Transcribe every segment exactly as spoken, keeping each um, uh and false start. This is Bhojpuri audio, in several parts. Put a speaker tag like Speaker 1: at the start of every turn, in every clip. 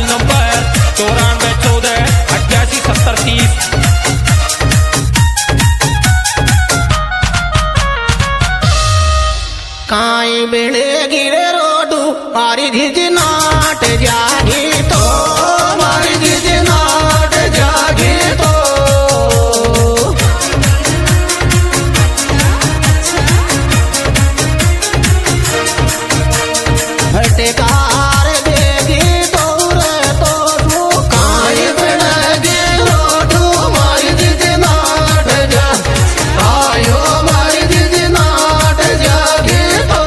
Speaker 1: नंबर चौरानवे चौदह अट्ठासी सत्तर तीस।
Speaker 2: काई बेड़े गिरे रोडू मारी झिझ नाट जागी तो मारी झिझ नाट जागी तो भटकार देगी दौड़ तो तू काई बेड़े गिरे रोडू मारी झिझ नाट जा आयो मारी झिझ नाट जागी तो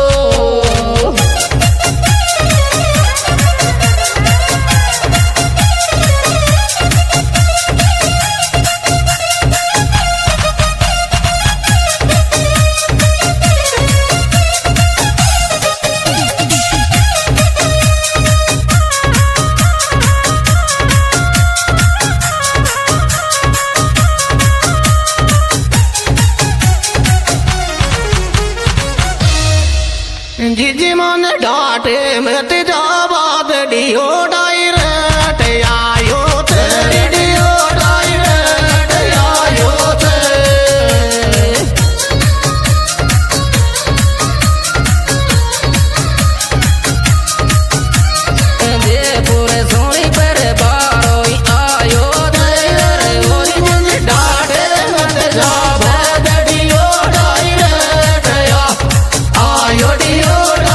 Speaker 2: जिजी मन डाटे में तेजा बाद डियो डायरेक्ट आयो तेरी डियो डायरेक्ट आयो ते दे पूरे सोनी पर बारोई आयो तेरे ओरी मन डाटे में तेजा बाद डियो डायरेक्ट आयो डियो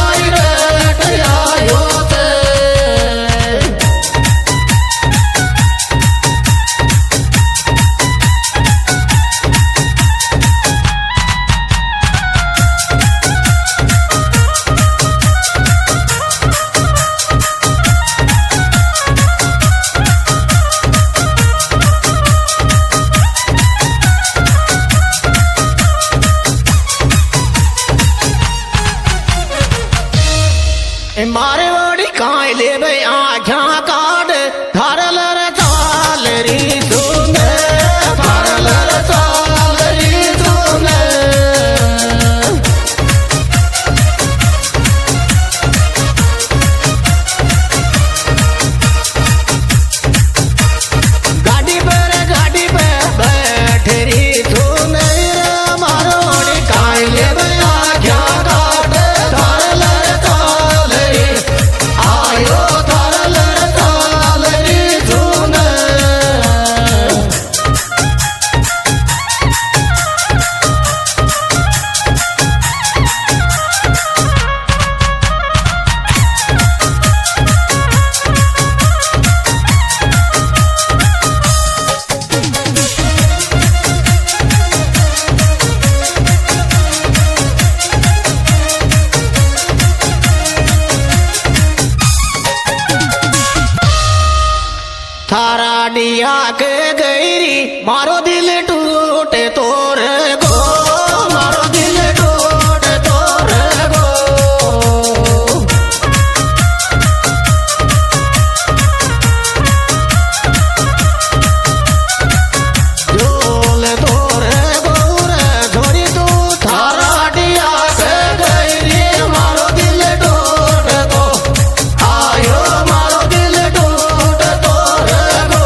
Speaker 2: मारे वाड़ी काई ले भाई आँखा काट धारल चाल री तूने धारल चाल री तूने गाड़ी पर गाड़ी पे बैठ री तूने मारो वाड़ी काई ले भाई आँखा काट धारल चाल री आयो धारल चाल री तूने थारा डिया के गईरी मारो दिल टूटे तोरे गो मारो दिल टूटे तोरे गो झोल तोरे गोरे छोरी तू थारा डिया के गईरी मारो दिल टूटे तो आयो मारो दिल टूटे तोरे गो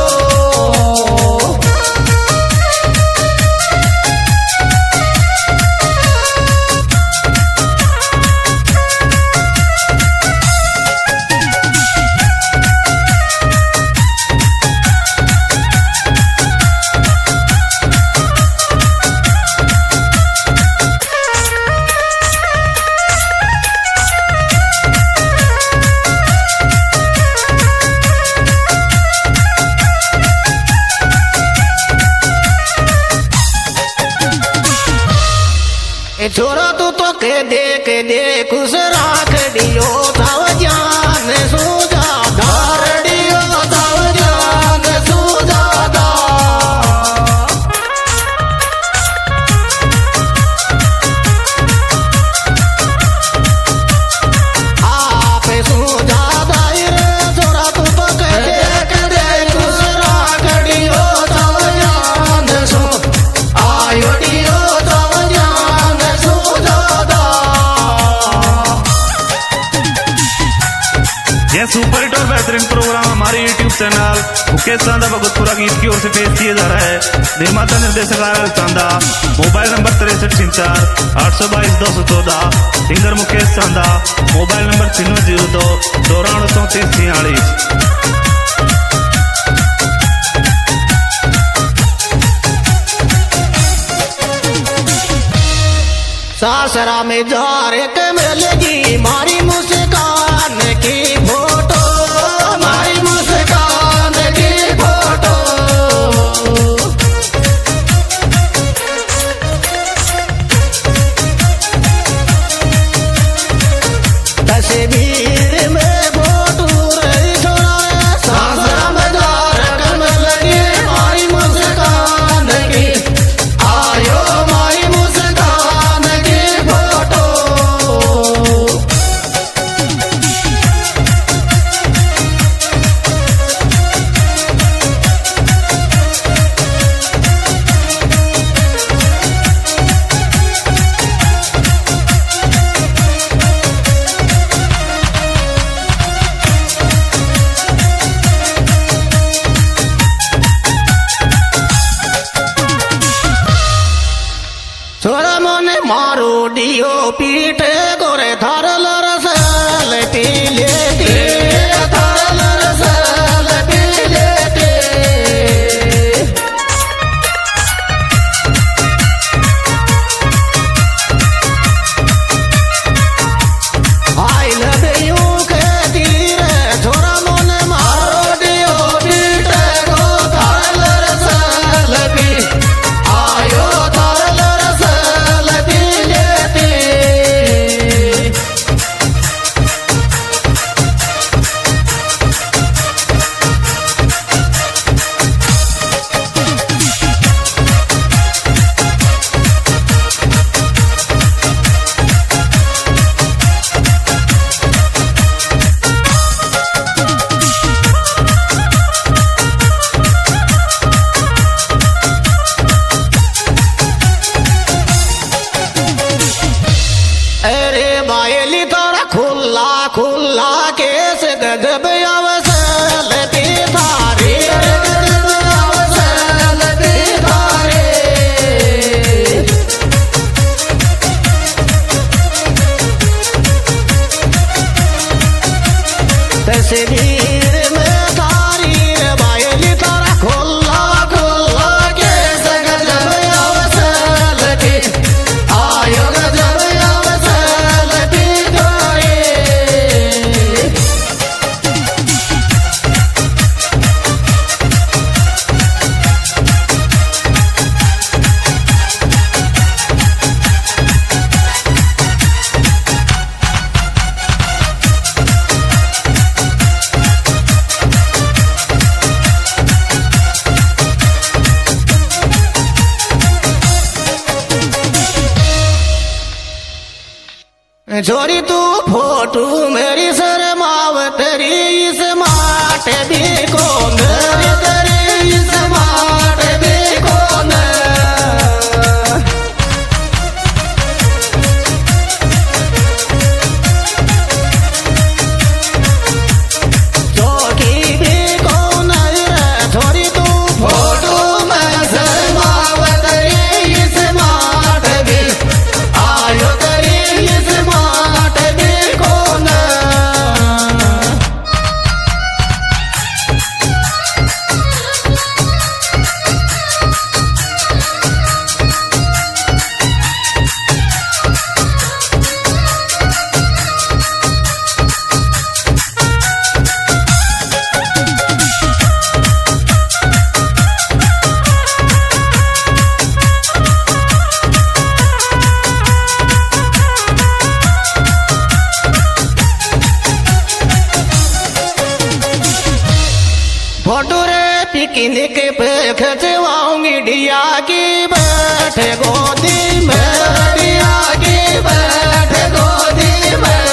Speaker 2: छोरा तू तो के दे के दे खुश राख दियो ताव जान सूजा धार दियो ताव जान सूजा दा आप सूजा दायर छोरा तू तो के दे के दे खुश राख दियो ताव जान सू आयो दियो ताव जान सूजा दा
Speaker 3: प्रोग्राम हमारे यूट्यूब चैनल मुकेश चांदा भगतपुरा गीत की ओर से पेश किया जा रहा है। निर्माता निर्देशक आर एल चांदा। मोबाइल नंबर तिरसठ छिहत्तर आठ सौ बाईस दो सौ चौदह। सिंगर मुकेश चांदा। मोबाइल नंबर छिन्नवे जीरो दो चौरानवे चौंतीस छियालीस।
Speaker 2: सासरा में जार के मिलेगी मारी मुस्कान की फोटो, मारी मुस्कान की फोटो। तस्वीर में फोटो रही छोड़ा सासरा में जार के मिलेगी मारी मुस्कान की। आयो मारी मुस्कान की फोटो। छोरा मोने मारो डियो पीठे गोरे थारल रसल पी लेते, थारल रसल पी लेते। आई लव यू के तीर छोरा मोने मारो डियो पीठे गो थारल रसल पी। आयो थारल रसल पी लेते। अरे बायली तोरा खुल्ला खुल्ला केस गजब अवसल पी थारे, गजब अवसल पी थारे। तस्वीर में तारी बायली तोरा खुल्ला खुल्ला केस गजब अवसल पी। आयो गजब अवसल पी थारे। छोरी तू फोटू मेरी शर्माव तेरी इस माट भी कौन, तेरी इस माट भी कौन। चौकी भी कौन रे छोरी तू फोटू में शर्माव तेरी इस माट भी। आयो तेरी इस माट भी कौन। फोटो रे पिकनिक पे खिंचवाऊंगी डिया की बैठ गोदी में, डिया की बैठ गोदी में।